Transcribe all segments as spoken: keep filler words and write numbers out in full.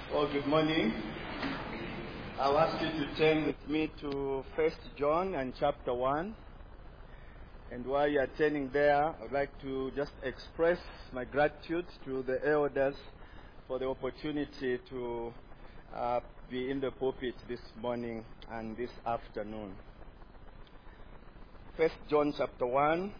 Oh, good morning. I'll ask you to turn with me to First John and chapter one. And while you are turning there, I'd like to just express my gratitude to the elders for the opportunity to uh, be in the pulpit this morning and this afternoon. First John chapter one.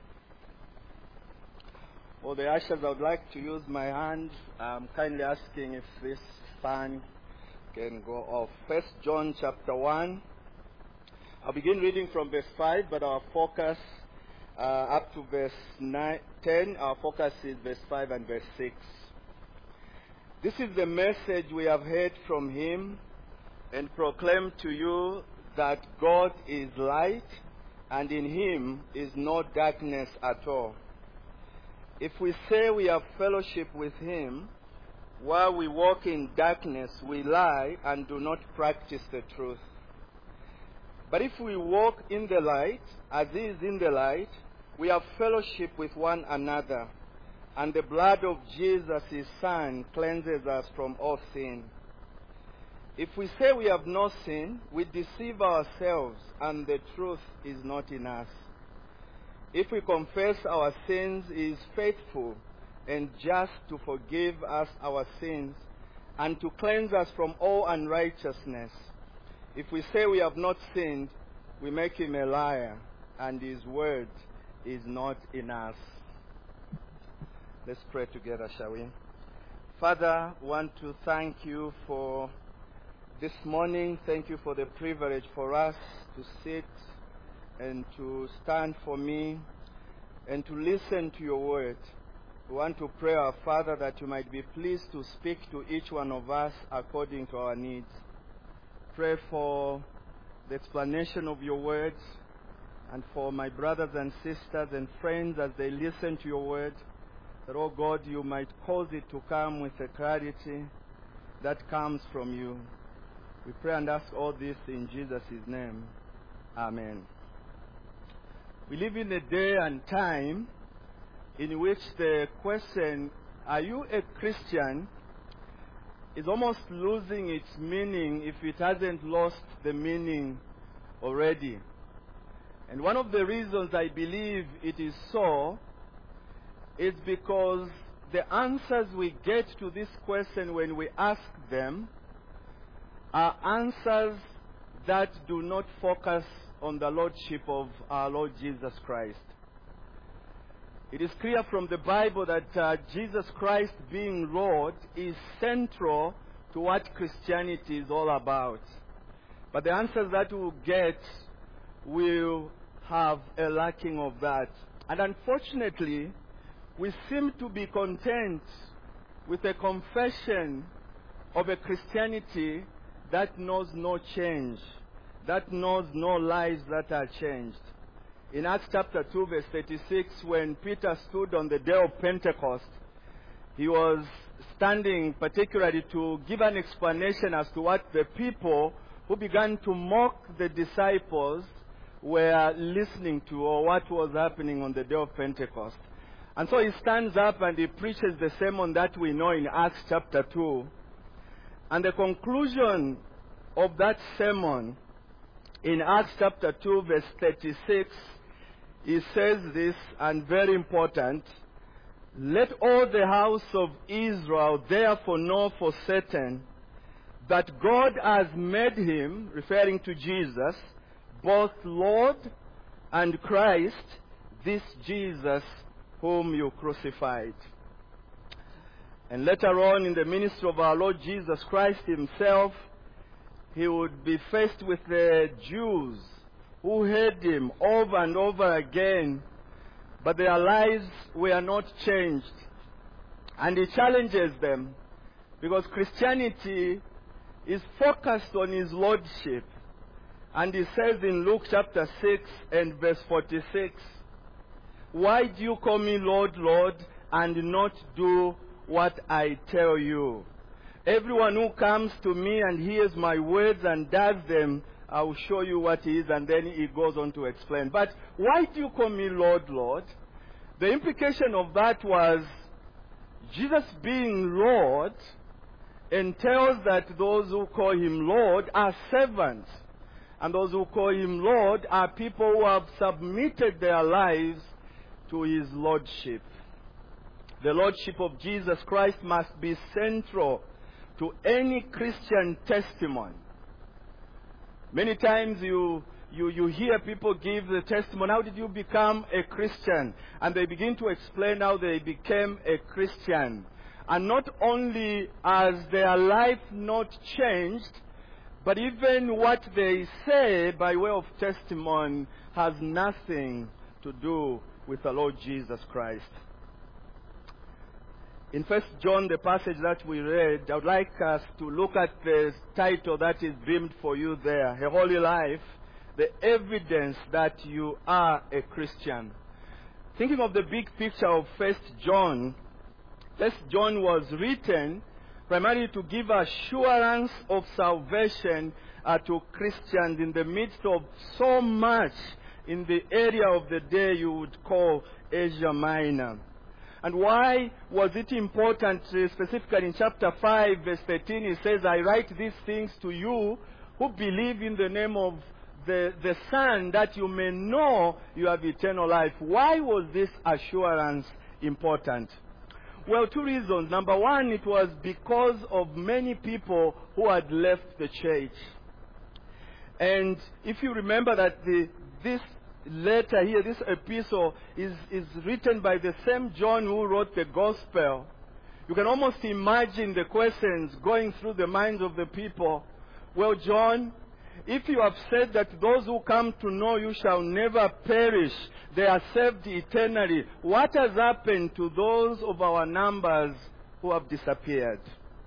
For the ushers, I would like to use my hand. I'm kindly asking if this fan can go off. First John chapter one. I'll begin reading from verse five, but our focus uh, up to verse nine, ten, our focus is verse five and verse six. This is the message we have heard from him and proclaim to you, that God is light, and in him is no darkness at all. If we say we have fellowship with him, while we walk in darkness, we lie and do not practice the truth. But if we walk in the light, as he is in the light, we have fellowship with one another, and the blood of Jesus, his Son, cleanses us from all sin. If we say we have no sin, we deceive ourselves, and the truth is not in us. If we confess our sins, he is faithful and just to forgive us our sins and to cleanse us from all unrighteousness. If we say we have not sinned, we make him a liar, and his word is not in us. Let's pray together, shall we? Father, I want to thank you for this morning. Thank you for the privilege for us to sit and to stand for me, and to listen to your word. We want to pray, our Father, that you might be pleased to speak to each one of us according to our needs. Pray for the explanation of your words, and for my brothers and sisters and friends as they listen to your word, that, oh God, you might cause it to come with a clarity that comes from you. We pray and ask all this in Jesus' name. Amen. We live in a day and time in which the question, are you a Christian, is almost losing its meaning if it hasn't lost the meaning already. And one of the reasons I believe it is so is because the answers we get to this question when we ask them are answers that do not focus on the Lordship of our Lord Jesus Christ. It is clear from the Bible that uh, Jesus Christ being Lord is central to what Christianity is all about. But the answers that we'll get will have a lacking of that. And unfortunately, we seem to be content with a confession of a Christianity that knows no change, that knows no lives that are changed. In Acts chapter two, verse thirty-six, when Peter stood on the day of Pentecost, he was standing particularly to give an explanation as to what the people who began to mock the disciples were listening to, or what was happening on the day of Pentecost. And so he stands up and he preaches the sermon that we know in Acts chapter two. And the conclusion of that sermon in Acts chapter two, verse thirty-six, he says this, and very important: let all the house of Israel therefore know for certain that God has made him, referring to Jesus, both Lord and Christ, this Jesus whom you crucified. And later on in the ministry of our Lord Jesus Christ himself, he would be faced with the Jews who heard him over and over again, but their lives were not changed. And he challenges them, because Christianity is focused on his lordship. And he says in Luke chapter six and verse forty-six, why do you call me Lord, Lord, and not do what I tell you? Everyone who comes to me and hears my words and does them, I will show you what he is. And then he goes on to explain. But why do you call me Lord, Lord? The implication of that was Jesus being Lord entails that those who call him Lord are servants. And those who call him Lord are people who have submitted their lives to his lordship. The lordship of Jesus Christ must be central to any Christian testimony. Many times you, you, you hear people give the testimony, how did you become a Christian? And they begin to explain how they became a Christian. And not only has their life not changed, but even what they say by way of testimony has nothing to do with the Lord Jesus Christ. In First John, the passage that we read, I would like us to look at the title that is beamed for you there, A Holy Life, the evidence that you are a Christian. Thinking of the big picture of First John, First John was written primarily to give assurance of salvation uh, to Christians in the midst of so much in the area of the day you would call Asia Minor. And why was it important, uh, specifically in chapter five, verse thirteen, it says, I write these things to you who believe in the name of the, the Son, that you may know you have eternal life. Why was this assurance important? Well, two reasons. Number one, it was because of many people who had left the church. And if you remember that the, this letter here, this epistle, is, is written by the same John who wrote the gospel, you can almost imagine the questions going through the minds of the people. Well, John, if you have said that those who come to know you shall never perish, they are saved eternally, what has happened to those of our numbers who have disappeared?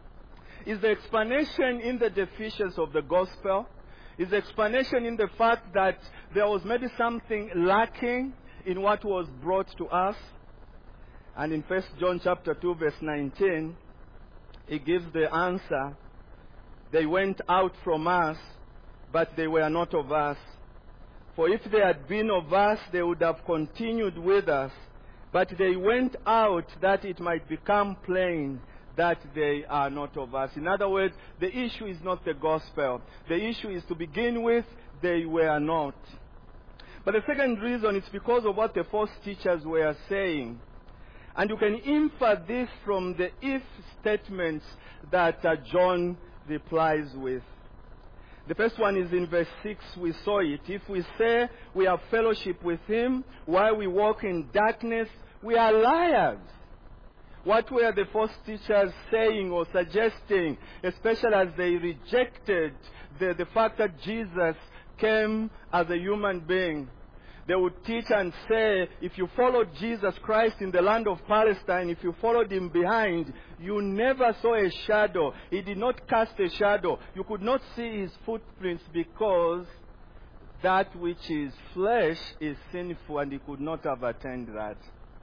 Is the explanation in the deficiency of the gospel? Is the explanation in the fact that there was maybe something lacking in what was brought to us? And in First John chapter two, verse nineteen, it gives the answer. They went out from us, but they were not of us. For if they had been of us, they would have continued with us. But they went out that it might become plain that they are not of us. In other words, the issue is not the gospel. The issue is, to begin with, they were not. But the second reason is because of what the false teachers were saying. And you can infer this from the if statements that uh, John replies with. The first one is in verse six, we saw it. If we say we have fellowship with him while we walk in darkness, we are liars. What were the false teachers saying or suggesting, especially as they rejected the, the fact that Jesus came as a human being? They would teach and say, if you followed Jesus Christ in the land of Palestine, if you followed him behind, you never saw a shadow. He did not cast a shadow. You could not see his footprints because that which is flesh is sinful, and he could not have attained that.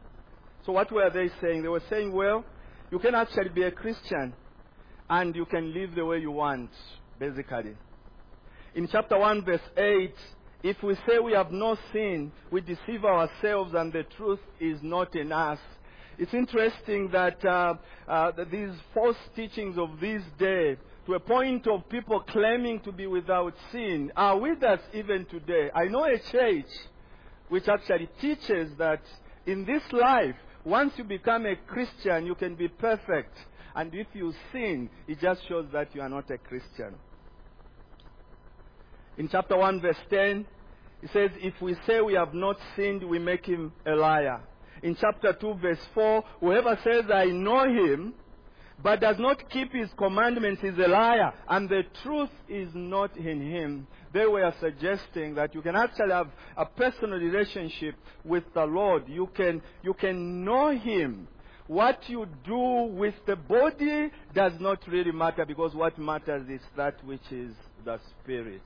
So what were they saying? They were saying, well, you can actually be a Christian and you can live the way you want, basically. In chapter one, verse eight, if we say we have no sin, we deceive ourselves and the truth is not in us. It's interesting that, uh, uh, that these false teachings of this day, to a point of people claiming to be without sin, are with us even today. I know a church which actually teaches that in this life, once you become a Christian, you can be perfect. And if you sin, it just shows that you are not a Christian. In chapter one, verse ten, it says, if we say we have not sinned, we make him a liar. In chapter two, verse four, whoever says, I know him, but does not keep his commandments is a liar, and the truth is not in him. They were suggesting that you can actually have a personal relationship with the Lord. You can, you can know him. What you do with the body does not really matter, because what matters is that which is the spirit.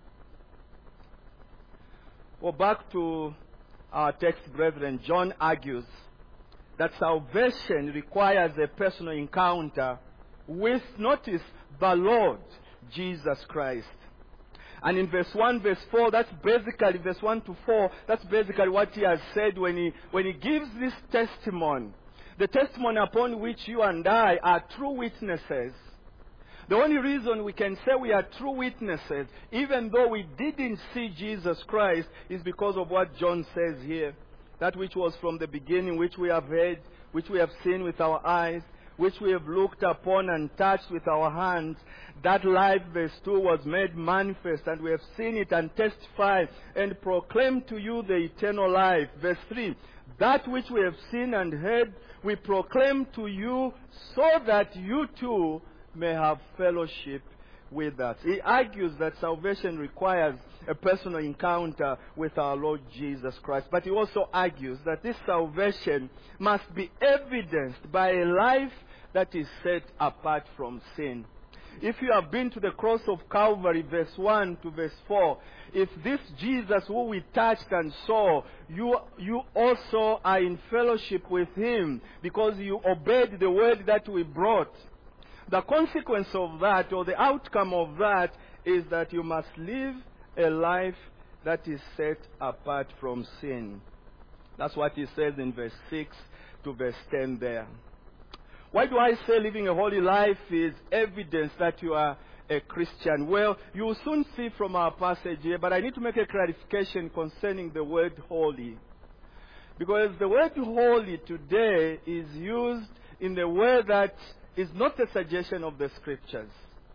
Well, back to our text, brethren. John argues that salvation requires a personal encounter with, notice, the Lord Jesus Christ. And in verse one, verse four, that's basically, verse one to four, that's basically what he has said when he, when he gives this testimony. The testimony upon which you and I are true witnesses The only reason we can say we are true witnesses, even though we didn't see Jesus Christ, is because of what John says here. That which was from the beginning, which we have heard, which we have seen with our eyes, which we have looked upon and touched with our hands. That life, verse two, was made manifest, and we have seen it and testified and proclaimed to you the eternal life. Verse three, that which we have seen and heard, we proclaim to you, so that you too may have fellowship with us. He argues that salvation requires a personal encounter with our Lord Jesus Christ. But he also argues that this salvation must be evidenced by a life that is set apart from sin. If you have been to the cross of Calvary, verse one to verse four, if this Jesus who we touched and saw, you, you also are in fellowship with him because you obeyed the word that we brought. The consequence of that, or the outcome of that, is that you must live a life that is set apart from sin. That's what he says in verse six to verse ten there. Why do I say living a holy life is evidence that you are a Christian? Well, you will soon see from our passage here, but I need to make a clarification concerning the word holy. Because the word holy today is used in the way that is not a suggestion of the scriptures.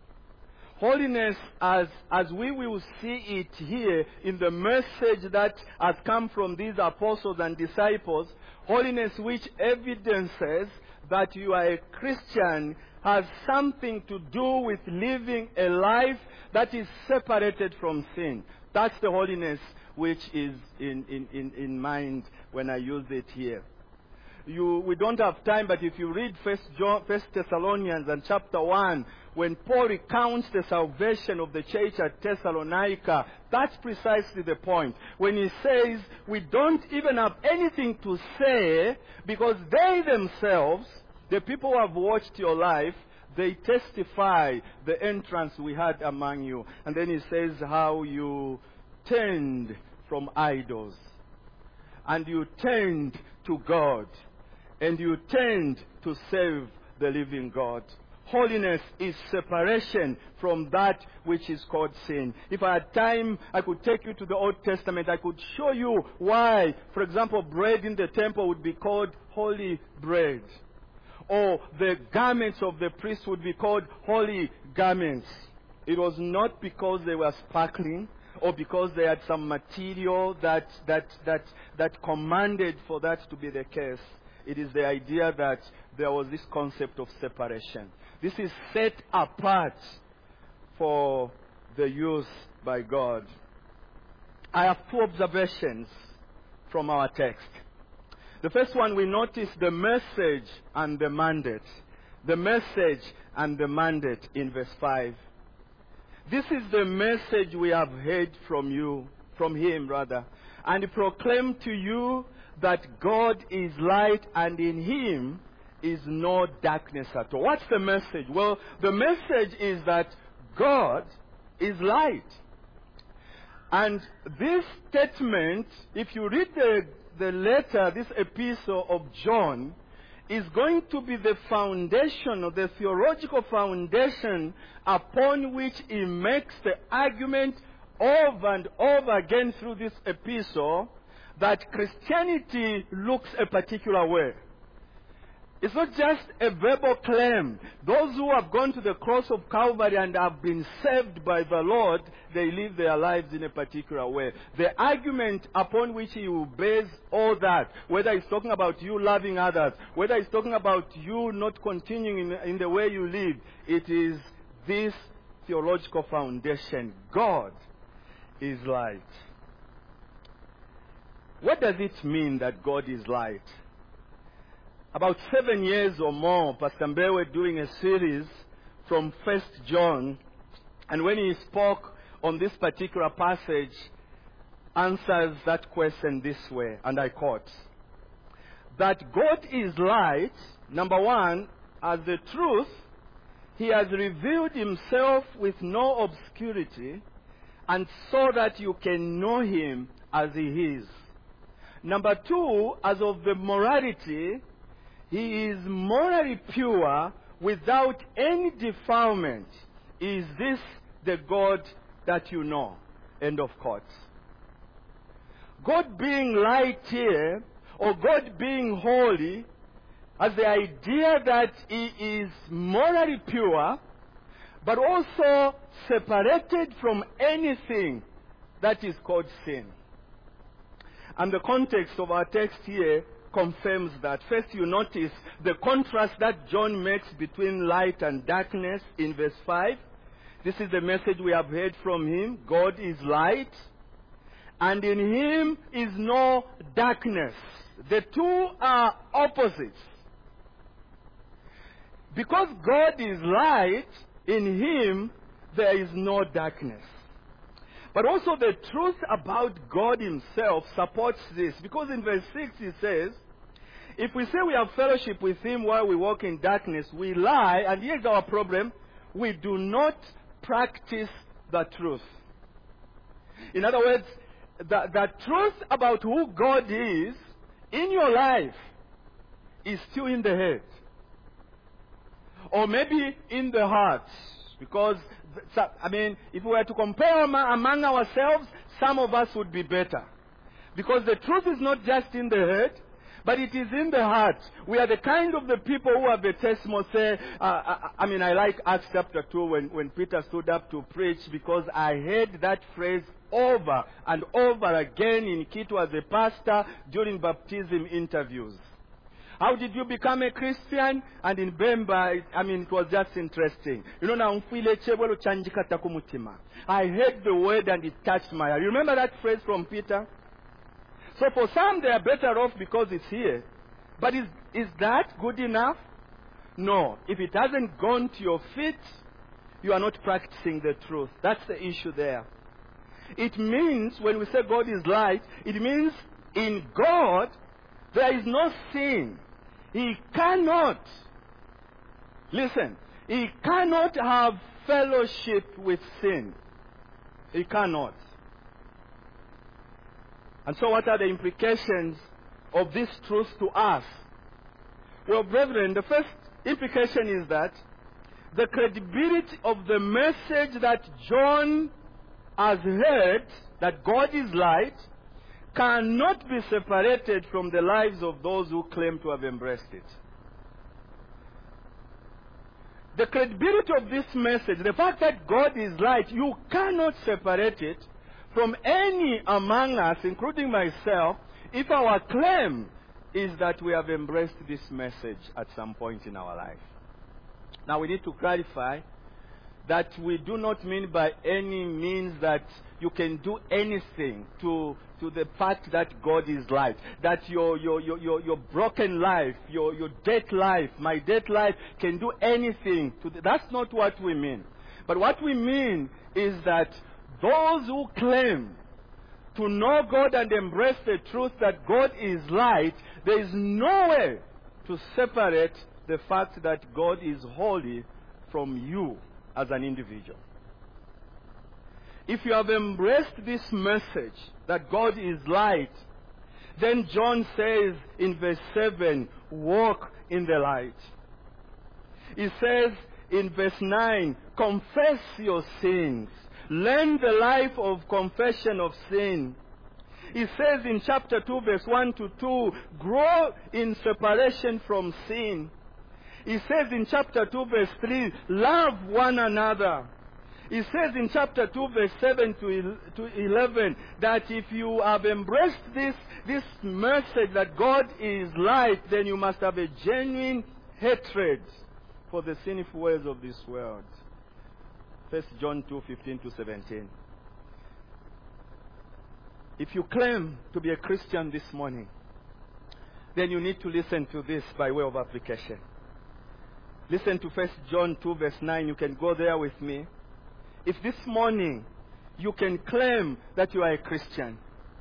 Holiness, as, as we will see it here in the message that has come from these apostles and disciples, holiness which evidences that you are a Christian, has something to do with living a life that is separated from sin. That's the holiness which is in, in, in, in mind when I use it here. You, we don't have time, but if you read First, John, First Thessalonians and chapter one, when Paul recounts the salvation of the church at Thessalonica, that's precisely the point. When he says, we don't even have anything to say, because they themselves, the people who have watched your life, they testify the entrance we had among you. And then he says how you turned from idols, and you turned to God, and you turned to serve the living God. Holiness is separation from that which is called sin. If I had time, I could take you to the Old Testament. I could show you why, for example, bread in the temple would be called holy bread. Or the garments of the priest would be called holy garments. It was not because they were sparkling or because they had some material that, that, that, that commanded for that to be the case. It is the idea that there was this concept of separation. This is set apart for the use by God. I have two observations from our text. The first one, we notice the message and the mandate. The message and the mandate in verse five. This is the message we have heard from you, from him rather, and proclaim to you that God is light and in him is no darkness at all. What's the message? Well, the message is that God is light. And this statement, if you read the, the letter, this epistle of John, is going to be the foundation, or the theological foundation upon which he makes the argument over and over again through this epistle that Christianity looks a particular way. It's not just a verbal claim. Those who have gone to the cross of Calvary and have been saved by the Lord, they live their lives in a particular way. The argument upon which he will base all that, whether he's talking about you loving others, whether he's talking about you not continuing in, in the way you live, it is this theological foundation. God is light. What does it mean that God is light? About seven years or more, Pastor Mbe were doing a series from First John, and when he spoke on this particular passage, answers that question this way, and I quote, that God is light, number one, as the truth, he has revealed himself with no obscurity, and so that you can know him as he is. Number two, as of the morality, he is morally pure, without any defilement, is this the God that you know? End of quote. God being light here, or God being holy, has the idea that He is morally pure, but also separated from anything that is called sin. And the context of our text here confirms that. First, you notice the contrast that John makes between light and darkness in verse five. This is the message we have heard from him. God is light, and in him is no darkness. The two are opposites. Because God is light, in him there is no darkness. But also the truth about God himself supports this. Because in verse six he says, if we say we have fellowship with him while we walk in darkness, we lie, and here's our problem, we do not practice the truth. In other words, the, the truth about who God is in your life is still in the head. Or maybe in the heart. Because, I mean, if we were to compare among ourselves, some of us would be better. Because the truth is not just in the head, but it is in the heart. We are the kind of the people who have the testimony say, uh, I, I mean, I like Acts chapter two when, when Peter stood up to preach, because I heard that phrase over and over again in Kitwa as a pastor during baptism interviews. How did you become a Christian? And in Bemba, I mean, it was just interesting. You know, now, I heard the word and it touched my heart. You remember that phrase from Peter? So for some, they are better off because it's here. But is, is that good enough? No. If it hasn't gone to your feet, you are not practicing the truth. That's the issue there. It means, when we say God is light, it means in God, there is no sin. He cannot, listen, he cannot have fellowship with sin. He cannot. And so what are the implications of this truth to us? Well, brethren, the first implication is that the credibility of the message that John has heard, that God is light, cannot be separated from the lives of those who claim to have embraced it. The credibility of this message, the fact that God is light, you cannot separate it from any among us, including myself, if our claim is that we have embraced this message at some point in our life. Now we need to clarify that we do not mean by any means that you can do anything to, to the fact that God is light. That your, your, your, your, your broken life, your, your dead life, my dead life can do anything. To the, that's not what we mean. But what we mean is that those who claim to know God and embrace the truth that God is light, there is no way to separate the fact that God is holy from you as an individual. If you have embraced this message that God is light, then John says in verse seven, walk in the light. He says in verse nine, confess your sins. Learn the life of confession of sin. He says in chapter two, verse one to two, grow in separation from sin. He says in chapter two, verse three, love one another. He says in chapter two, verse seven to eleven, that if you have embraced this, this message that God is light, then you must have a genuine hatred for the sinful ways of this world. First John two, fifteen to seventeen. If you claim to be a Christian this morning, then you need to listen to this by way of application. Listen to First John two, verse nine. You can go there with me. If this morning you can claim that you are a Christian.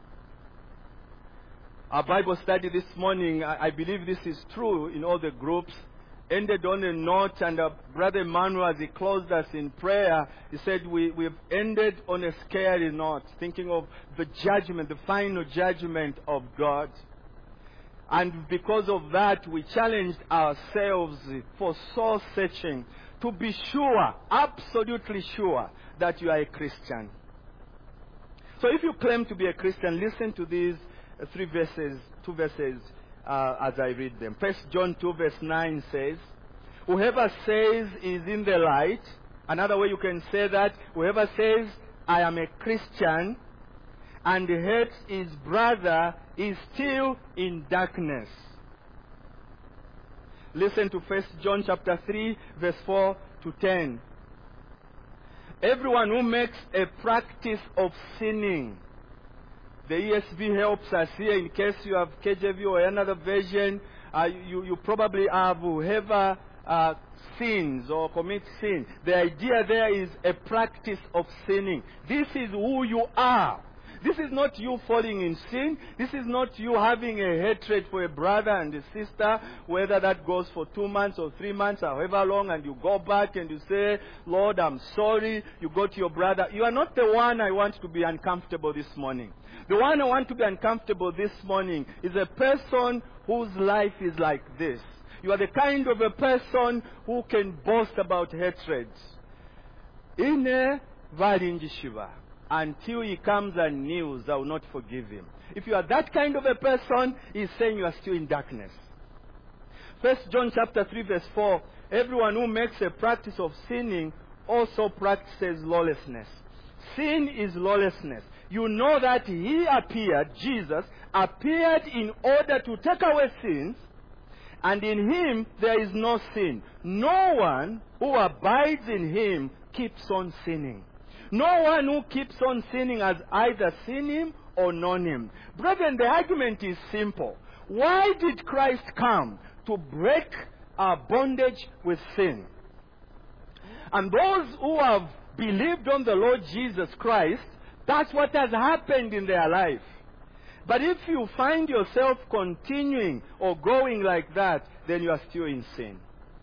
Our Bible study this morning, I, I believe this is true in all the groups, ended on a note, and uh, Brother Emmanuel, as he closed us in prayer, he said we, we've ended on a scary note, thinking of the judgment, the final judgment of God. And because of that, we challenged ourselves for soul searching to be sure, absolutely sure, that you are a Christian. So if you claim to be a Christian, listen to these uh, three verses, two verses uh, as I read them. First John two verse nine says, whoever says is in the light, another way you can say that, whoever says, I am a Christian, and hates his brother is still in darkness. Listen to First John chapter three, verse four to ten. Everyone who makes a practice of sinning. The E S V helps us here in case you have K J V or another version. Uh, you, you probably have whoever uh, sins or commits sin. The idea there is a practice of sinning. This is who you are. This is not you falling in sin. This is not you having a hatred for a brother and a sister, whether that goes for two months or three months or however long, and you go back and you say, Lord, I'm sorry. You go to your brother. You are not the one I want to be uncomfortable this morning. The one I want to be uncomfortable this morning is a person whose life is like this. You are the kind of a person who can boast about hatred. Ine valinjishiva. Until he comes and kneels, I will not forgive him. If you are that kind of a person, he's saying you are still in darkness. First John chapter three verse four, everyone who makes a practice of sinning also practices lawlessness. Sin is lawlessness. You know that he appeared, Jesus, appeared in order to take away sins, and in him there is no sin. No one who abides in him keeps on sinning. No one who keeps on sinning has either seen him or known him. Brethren, the argument is simple. Why did Christ come? To break our bondage with sin. And those who have believed on the Lord Jesus Christ, that's what has happened in their life. But if you find yourself continuing or going like that, then you are still in sin.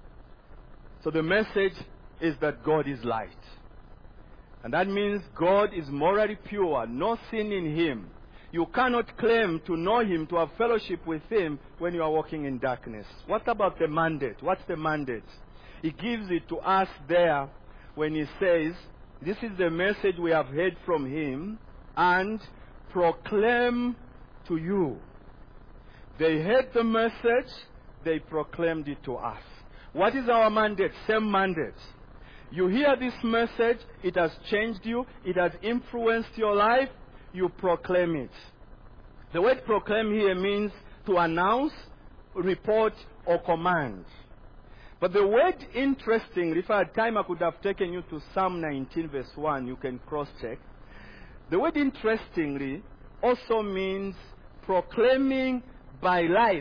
So the message is that God is light. And that means God is morally pure, no sin in him. You cannot claim to know him, to have fellowship with him when you are walking in darkness. What about the mandate? What's the mandate? He gives it to us there when he says, this is the message we have heard from him and proclaim to you. They heard the message, they proclaimed it to us. What is our mandate? Same mandate. You hear this message, it has changed you, it has influenced your life, you proclaim it. The word proclaim here means to announce, report, or command. But the word interestingly, if I had time I could have taken you to Psalm nineteen verse one, you can cross-check. The word interestingly also means proclaiming by life.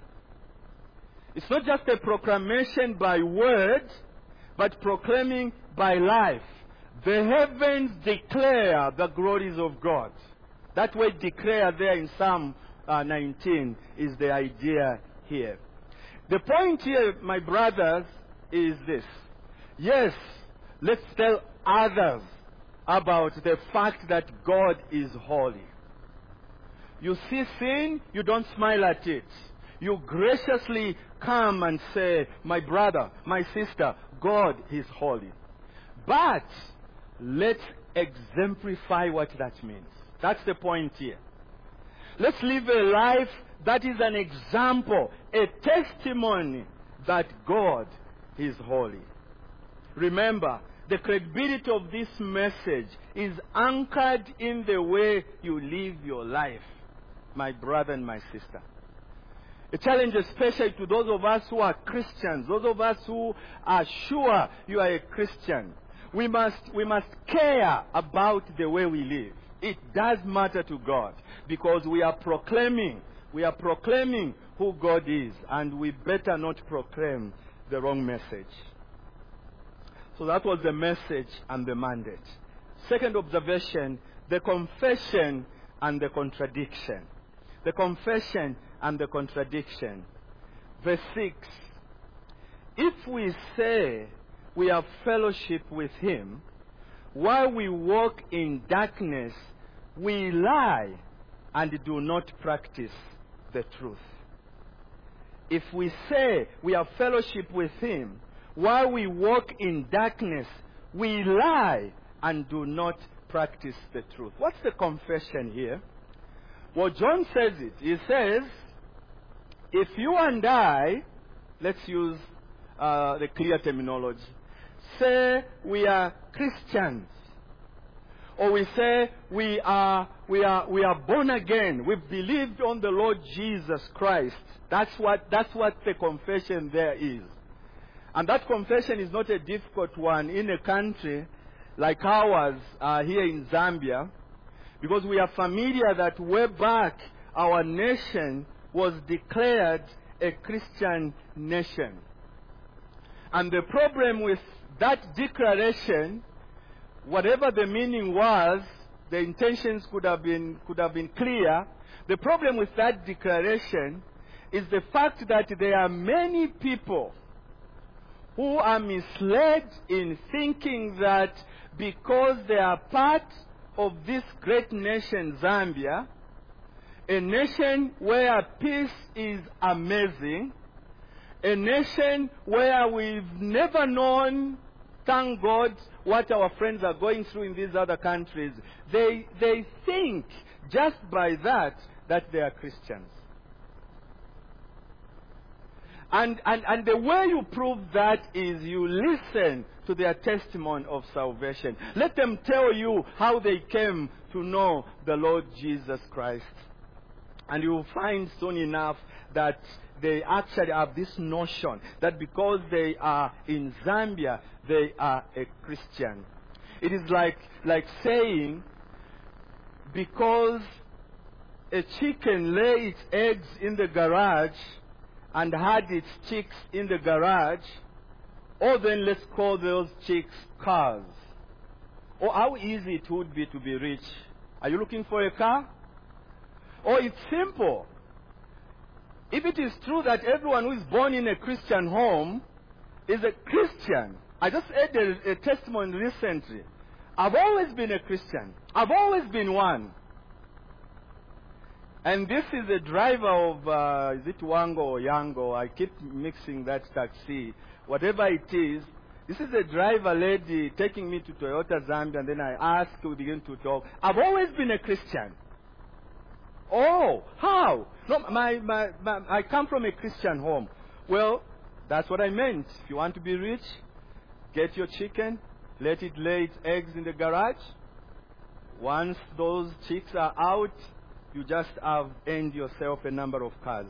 It's not just a proclamation by words, but proclaiming by life. The heavens declare the glories of God. That word declare there in Psalm uh, nineteen is the idea here. The point here, my brothers, is this. Yes, let's tell others about the fact that God is holy. You see sin, you don't smile at it. You graciously come and say, my brother, my sister, God is holy. But let's exemplify what that means. That's the point here. Let's live a life that is an example, a testimony that God is holy. Remember, the credibility of this message is anchored in the way you live your life, my brother and my sister. A challenge especially to those of us who are Christians, those of us who are sure you are a Christian. We must, we must care about the way we live. It does matter to God because we are proclaiming, we are proclaiming who God is, and we better not proclaim the wrong message. So that was the message and the mandate. Second observation, the confession and the contradiction. The confession and the contradiction. Verse six. If we say we have fellowship with him, while we walk in darkness, we lie and do not practice the truth. if we say we have fellowship with him while we walk in darkness, we lie and do not practice the truth. What's the confession here? Well, John says it. He says, if you and I, let's use uh, the clear terminology, say we are Christians, or we say we are we are we are born again, we've believed on the Lord Jesus Christ. That's what that's what the confession there is. And that confession is not a difficult one in a country like ours uh, here in Zambia, because we are familiar that way back our nation was declared a Christian nation. And the problem with that declaration, whatever the meaning was, the intentions could have been could have been clear. The problem with that declaration is the fact that there are many people who are misled in thinking that because they are part of this great nation, Zambia, a nation where peace is amazing, a nation where we've never known, thank God, what our friends are going through in these other countries. They, they think just by that, that they are Christians. And, and, and the way you prove that is you listen to their testimony of salvation. Let them tell you how they came to know the Lord Jesus Christ. And you will find soon enough that they actually have this notion that because they are in Zambia, they are a Christian. It is like, like saying, because a chicken lays its eggs in the garage and had its chicks in the garage, or then let's call those chicks cars. Or how easy it would be to be rich. Are you looking for a car? Or it's simple. If it is true that everyone who is born in a Christian home is a Christian. I just heard a, a testimony recently. I've always been a Christian. I've always been one. And this is a driver of, uh, is it Wango or Yango? I keep mixing that taxi. Whatever it is, this is a driver lady taking me to Toyota Zambia, and then I ask, we begin to talk. I've always been a Christian. Oh, how? No, my, my, my, I come from a Christian home. Well, that's what I meant. If you want to be rich, get your chicken, let it lay its eggs in the garage. Once those chicks are out, you just have earned yourself a number of cars.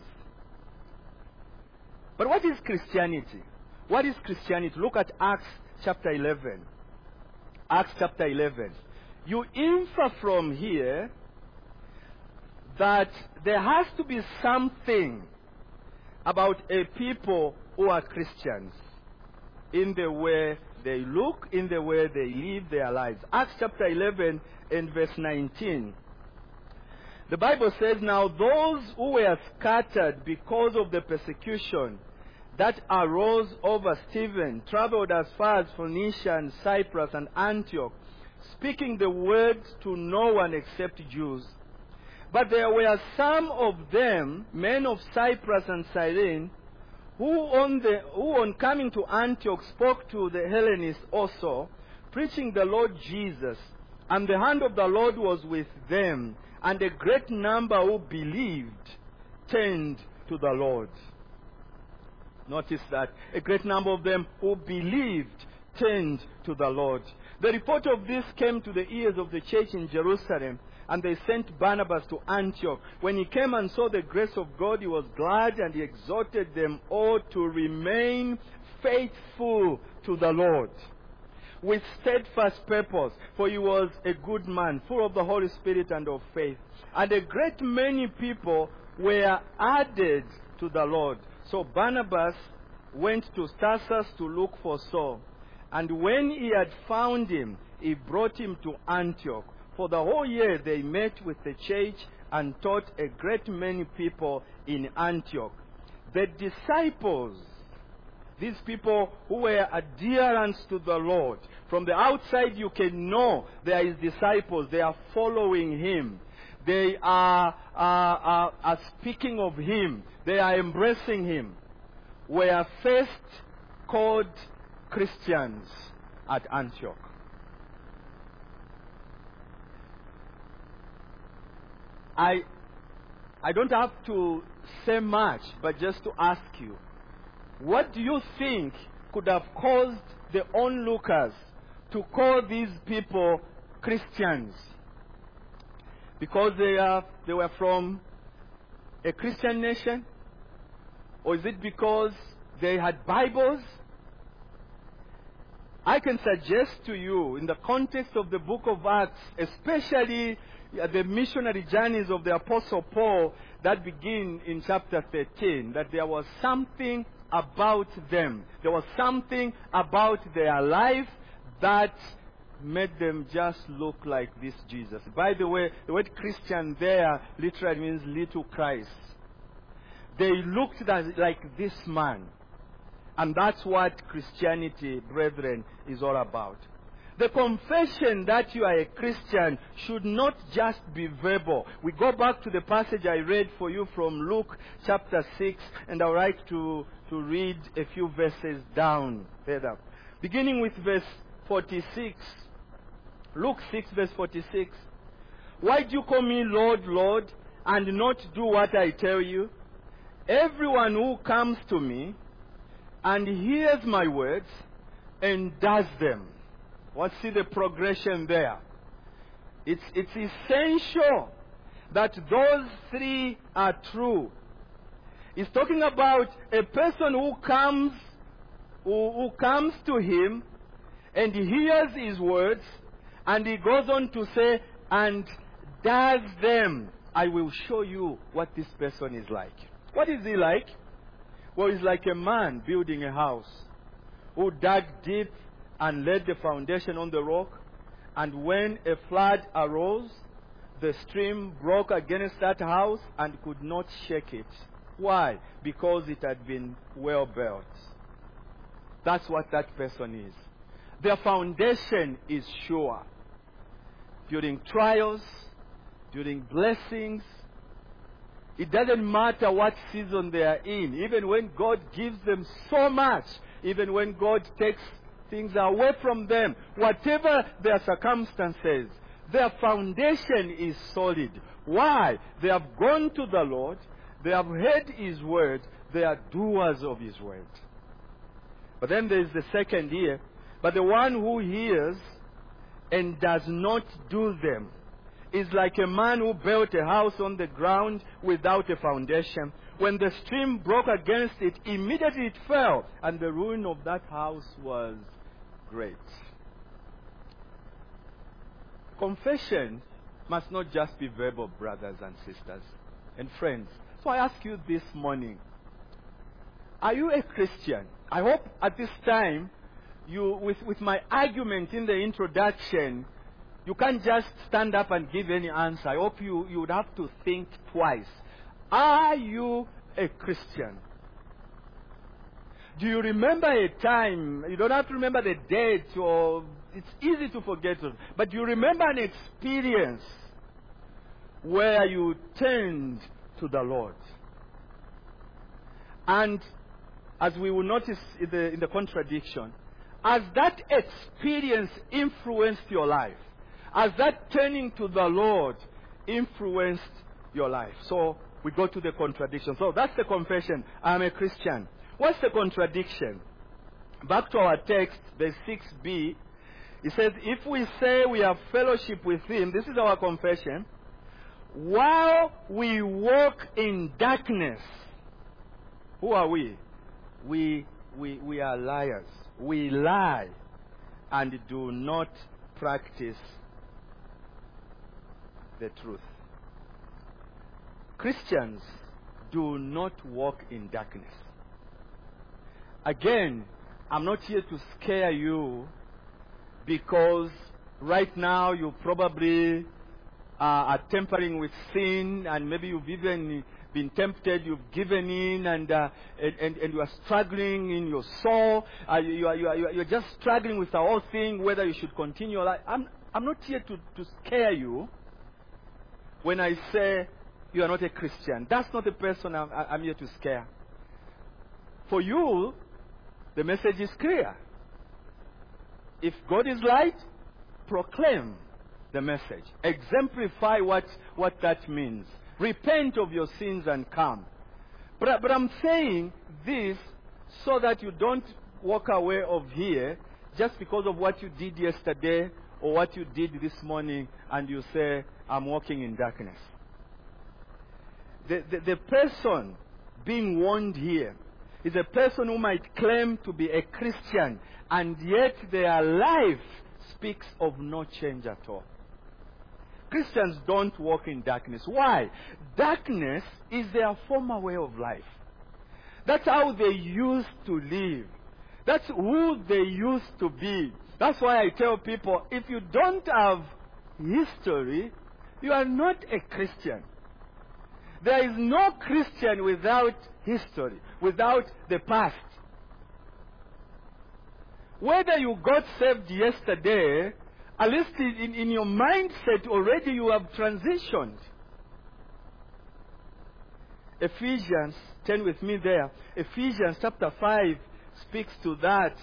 But what is Christianity? What is Christianity? Look at Acts chapter eleven. Acts chapter eleven. You infer from here that there has to be something about a people who are Christians in the way they look, in the way they live their lives. Acts chapter eleven and verse nineteen. The Bible says, now those who were scattered because of the persecution that arose over Stephen traveled as far as Phoenicia and Cyprus and Antioch, speaking the word to no one except Jews. But there were some of them, men of Cyprus and Cyrene, who on, the, who on coming to Antioch spoke to the Hellenists also, preaching the Lord Jesus. And the hand of the Lord was with them, and a great number who believed turned to the Lord. Notice that. A great number of them who believed turned to the Lord. The report of this came to the ears of the church in Jerusalem, and they sent Barnabas to Antioch. When he came and saw the grace of God, he was glad, and he exhorted them all to remain faithful to the Lord with steadfast purpose, for he was a good man, full of the Holy Spirit and of faith. And a great many people were added to the Lord. So Barnabas went to Tarsus to look for Saul. And when he had found him, he brought him to Antioch. For the whole year they met with the church and taught a great many people in Antioch. The disciples, these people who were adherents to the Lord, from the outside you can know they are his disciples, they are following him. They are, are, are, are speaking of him. They are embracing him. Were first called Christians at Antioch. I, I don't have to say much, but just to ask you, what do you think could have caused the onlookers to call these people Christians? Because they are, they were from a Christian nation? Or is it because they had Bibles? I can suggest to you, in the context of the book of Acts, especially the missionary journeys of the Apostle Paul that begin in chapter thirteen, that there was something about them. There was something about their life that made them just look like this Jesus. By the way, the word Christian there literally means little Christ. They looked like this man. And that's what Christianity, brethren, is all about. The confession that you are a Christian should not just be verbal. We go back to the passage I read for you from Luke chapter six, and I would like to, to read a few verses down further. Beginning with verse forty-six. Luke six, verse forty-six. Why do you call me Lord, Lord, and not do what I tell you? Everyone who comes to me and hears my words and does them. What's see the progression there? It's, it's essential that those three are true. He's talking about a person who comes, who, who comes to him and hears his words, and he goes on to say, and does them. I will show you what this person is like. What is he like? Well, he's like a man building a house who dug deep and laid the foundation on the rock. And when a flood arose, the stream broke against that house and could not shake it. Why? Because it had been well built. That's what that person is. Their foundation is sure. During trials, during blessings, it doesn't matter what season they are in. Even when God gives them so much, even when God takes things away from them, whatever their circumstances, their foundation is solid. Why? They have gone to the Lord, they have heard His word, they are doers of His word. But then there is the second here. But the one who hears and does not do them is like a man who built a house on the ground without a foundation. When the stream broke against it, immediately it fell, and the ruin of that house was great. Confession must not just be verbal, brothers and sisters and friends. So I ask you this morning, are you a Christian? I hope at this time, you, with, with my argument in the introduction, you can't just stand up and give any answer. I hope you, you would have to think twice. Are you a Christian? Do you remember a time, you don't have to remember the date, or it's easy to forget, but do you remember an experience where you turned to the Lord? And as we will notice in the, in the contradiction, as that experience influenced your life, as that turning to the Lord influenced your life. So we go to the contradiction. So that's the confession. I'm a Christian. What's the contradiction? Back to our text, verse six b. It says, if we say we have fellowship with Him, this is our confession, while we walk in darkness. Who are we? We, we, we are liars. We lie and do not practice the truth. Christians do not walk in darkness. Again, I'm not here to scare you, because right now you probably uh, are tampering with sin, and maybe you've even been tempted, you've given in, and uh, and, and, and you are struggling in your soul. Uh, you, you, are, you, are, you are you're just struggling with the whole thing, whether you should continue your life. I'm, I'm not here to, to scare you. when I say you are not a Christian. That's not the person I'm, I'm here to scare. For you, the message is clear. If God is light, proclaim the message. Exemplify what, what that means. Repent of your sins and come. But, but I'm saying this so that you don't walk away of here just because of what you did yesterday or what you did this morning and you say, I'm walking in darkness. The, the, the person being warned here is a person who might claim to be a Christian and yet their life speaks of no change at all. Christians don't walk in darkness. Why? Darkness is their former way of life. That's how they used to live. That's who they used to be. That's why I tell people, if you don't have history, you are not a Christian. There is no Christian without history, without the past. Whether you got saved yesterday, at least in, in your mindset already you have transitioned. Ephesians, turn with me there. Ephesians chapter five speaks to that.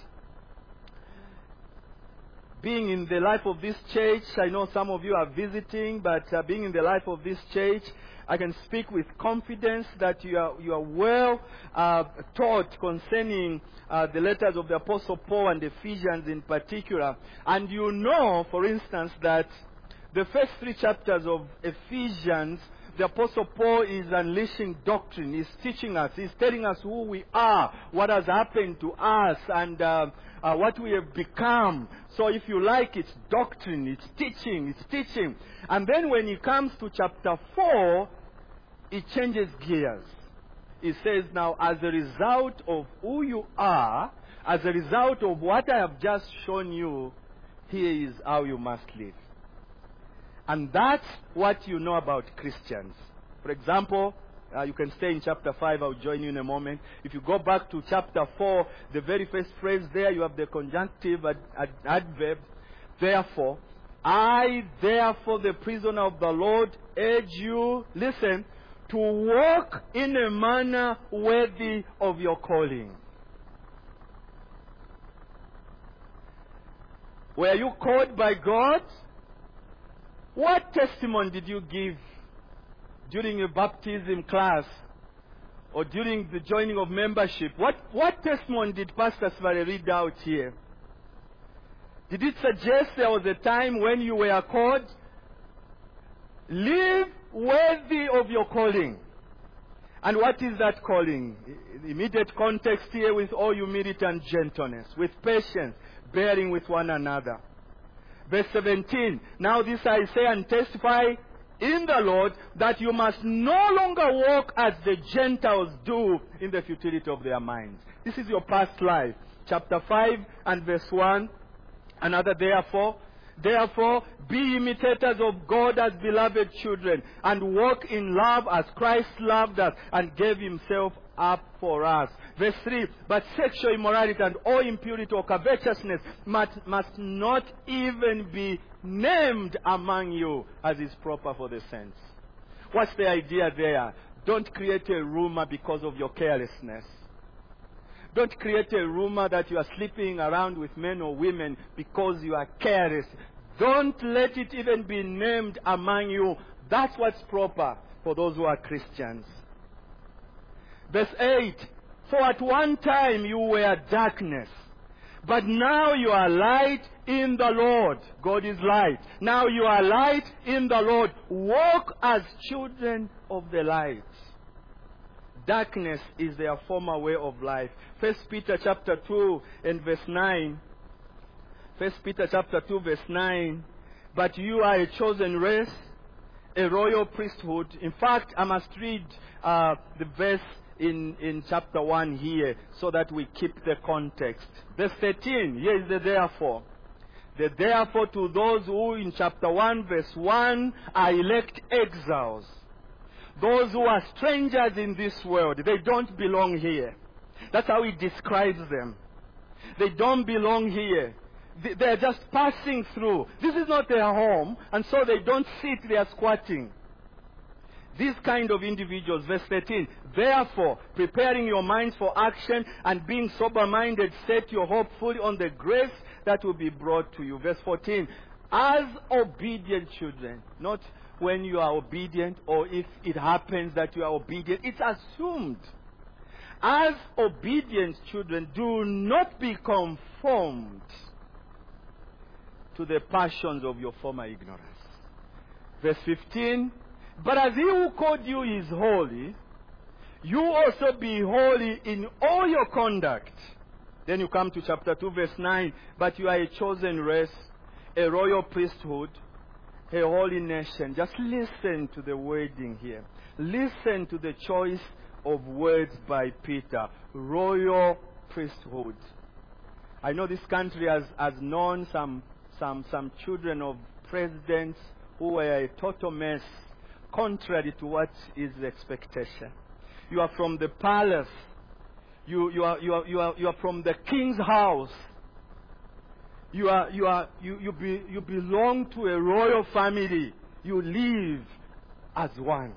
Being in the life of this church, I know some of you are visiting, but uh, being in the life of this church, I can speak with confidence that you are, you are well uh, taught concerning uh, the letters of the Apostle Paul and Ephesians in particular. And you know, for instance, that the first three chapters of Ephesians, the Apostle Paul is unleashing doctrine. He's teaching us. He's telling us who we are, what has happened to us, and uh, uh, what we have become. So if you like, it's doctrine, it's teaching, it's teaching. And then when he comes to chapter four, he changes gears. He says, now, as a result of who you are, as a result of what I have just shown you, here is how you must live. And that's what you know about Christians. For example, uh, you can stay in chapter five. I'll join you in a moment. If you go back to chapter four, the very first phrase there, you have the conjunctive ad- ad- adverb. Therefore, I, therefore, the prisoner of the Lord, urge you, listen, to walk in a manner worthy of your calling. Were you called by God? What testimony did you give during your baptism class or during the joining of membership? What, what testimony did Pastor Svare read out here? Did it suggest there was a time when you were called? Live worthy of your calling. And what is that calling? The immediate context here, with all humility and gentleness, with patience, bearing with one another. Verse seventeen, now this I say and testify in the Lord, that you must no longer walk as the Gentiles do in the futility of their minds. This is your past life. Chapter five and verse one, another therefore. Therefore, be imitators of God as beloved children, and walk in love as Christ loved us and gave himself up for us. Verse three, but sexual immorality and all impurity or covetousness must, must not even be named among you, as is proper for the saints. What's the idea there? Don't create a rumor because of your carelessness. Don't create a rumor that you are sleeping around with men or women because you are careless. Don't let it even be named among you. That's what's proper for those who are Christians. Verse eight, for at one time you were darkness, but now you are light in the Lord. God is light. Now you are light in the Lord. Walk as children of the light. Darkness is their former way of life. First Peter chapter two and verse nine. First Peter chapter two verse nine. But you are a chosen race, a royal priesthood. In fact, I must read uh, the verse in, in chapter one here so that we keep the context. Verse thirteen, here is the therefore. The therefore to those who in chapter one verse one are elect exiles. Those who are strangers in this world, they don't belong here. That's how he describes them. They don't belong here. They're just passing through. This is not their home, and so they don't sit, they are squatting. These kind of individuals, verse thirteen, therefore, preparing your minds for action and being sober-minded, set your hope fully on the grace that will be brought to you. Verse fourteen, as obedient children, not when you are obedient or if it happens that you are obedient, it's assumed. As obedient children, do not be conformed to the passions of your former ignorance. Verse fifteen, but as he who called you is holy, you also be holy in all your conduct. Then you come to chapter two, verse nine, but you are a chosen race, a royal priesthood, a holy nation. Just listen to the wording here. Listen to the choice of words by Peter. Royal priesthood. I know this country has, has known some, some, some children of presidents who were a total mess, contrary to what is the expectation. You are from the palace. You, you, are, you, are, you, are, you are from the king's house. You, are, you, are, you, you, be, you belong to a royal family. You live as one.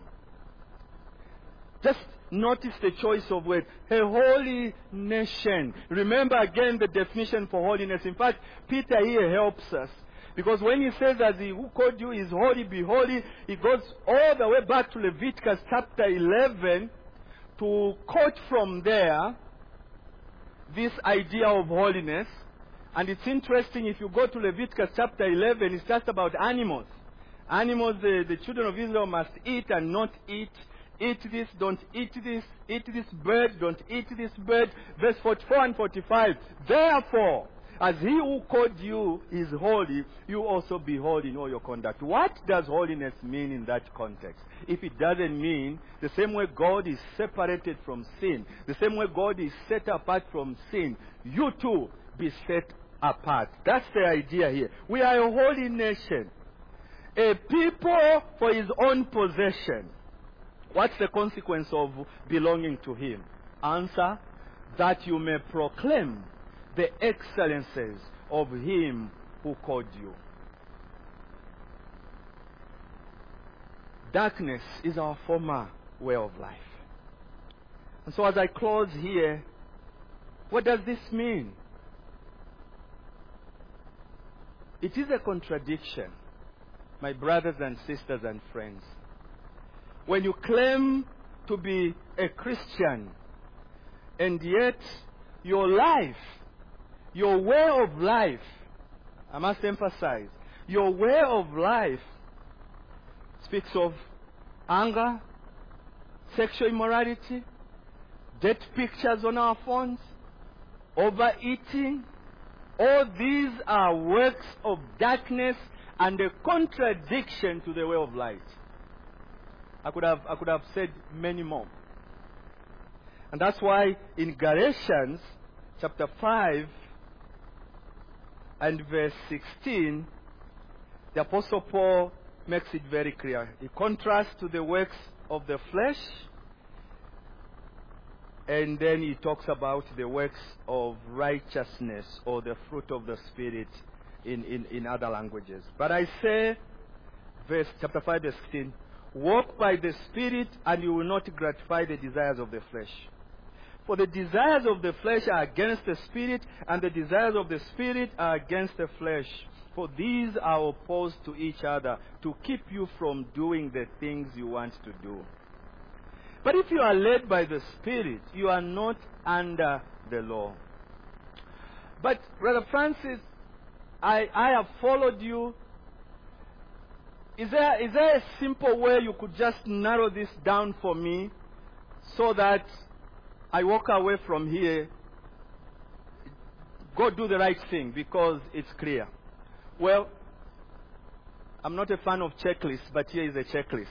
Just notice the choice of words. A holy nation. Remember again the definition for holiness. In fact, Peter here helps us. Because when he says, as he who called you is holy, be holy, he goes all the way back to Leviticus chapter eleven to quote from there this idea of holiness. And it's interesting, if you go to Leviticus chapter eleven, it's just about animals. Animals, the, the children of Israel must eat and not eat. Eat this, don't eat this. Eat this bird, don't eat this bird. Verse forty-four and forty-five. Therefore, as he who called you is holy, you also be holy in all your conduct. What does holiness mean in that context? If it doesn't mean the same way God is separated from sin, the same way God is set apart from sin, you too be set apart. That's the idea here. We are a holy nation, a people for his own possession. What's the consequence of belonging to him? Answer, that you may proclaim the excellences of him who called you. Darkness is our former way of life. And so as I close here, what does this mean? It is a contradiction, my brothers and sisters and friends. When you claim to be a Christian, and yet your life, your way of life, I must emphasize, your way of life speaks of anger, sexual immorality, dead pictures on our phones, overeating. All these are works of darkness and a contradiction to the way of light. I could have, I could have said many more. And that's why in Galatians chapter five and verse sixteen, the Apostle Paul makes it very clear. He contrasts to the works of the flesh, and then he talks about the works of righteousness or the fruit of the Spirit in, in, in other languages. But I say, verse chapter five, verse sixteen, walk by the Spirit and you will not gratify the desires of the flesh. For the desires of the flesh are against the Spirit, and the desires of the Spirit are against the flesh. For these are opposed to each other, to keep you from doing the things you want to do. But if you are led by the Spirit, you are not under the law. But, Brother Francis, I, I have followed you. Is there, is there a simple way you could just narrow this down for me so that I walk away from here, go do the right thing because it's clear? Well, I'm not a fan of checklists, but here is a checklist.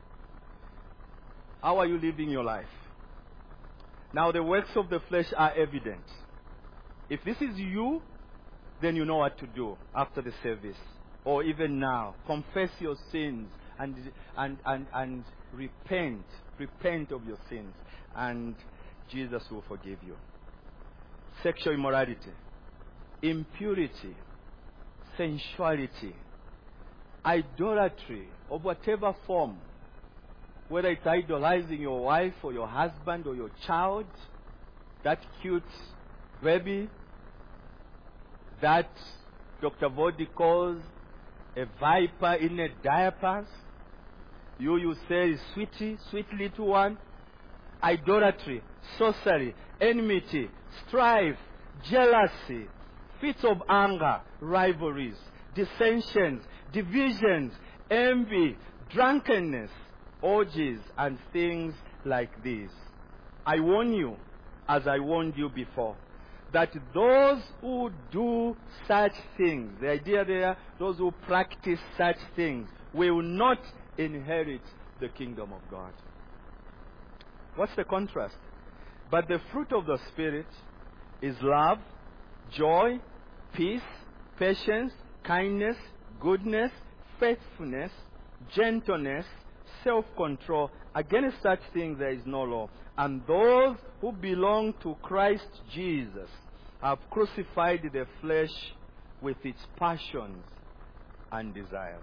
How are you living your life? Now, the works of the flesh are evident. If this is you, then you know what to do after the service, or even now. Confess your sins and, and, and, and repent. Repent of your sins, and Jesus will forgive you. Sexual immorality, impurity, sensuality, idolatry of whatever form, whether it's idolizing your wife or your husband or your child, that cute baby that Doctor Vodi calls a viper in a diapers, you, you say, sweetie, sweet little one. Idolatry, sorcery, enmity, strife, jealousy, fits of anger, rivalries, dissensions, divisions, envy, drunkenness, orgies, and things like these. I warn you, as I warned you before, that those who do such things, the idea there, those who practice such things, will not inherit the kingdom of God. What's the contrast? But the fruit of the Spirit is love, joy, peace, patience, kindness, goodness, faithfulness, gentleness, self-control. Against such things there is no law. And those who belong to Christ Jesus have crucified the flesh with its passions and desires.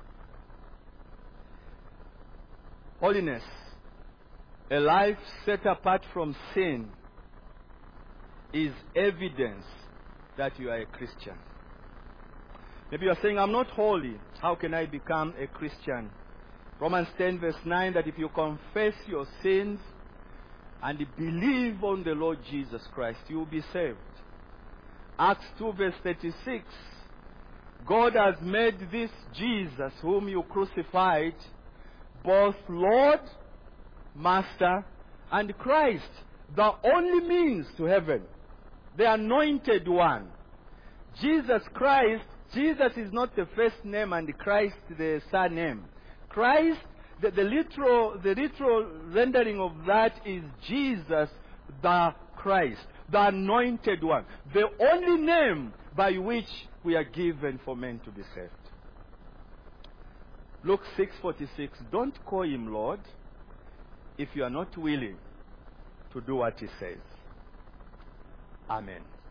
Holiness, a life set apart from sin, is evidence that you are a Christian. Maybe you are saying, I'm not holy. How can I become a Christian? Romans ten verse nine, that if you confess your sins and believe on the Lord Jesus Christ, you will be saved. Acts two verse thirty-six, God has made this Jesus whom you crucified both Lord, Master, and Christ, the only means to heaven, the anointed one. Jesus Christ, Jesus is not the first name and Christ the surname. Christ, the, the literal the literal rendering of that is Jesus the Christ, the anointed one, the only name by which we are given for men to be saved. Luke six forty-six, don't call him Lord if you are not willing to do what he says. Amen.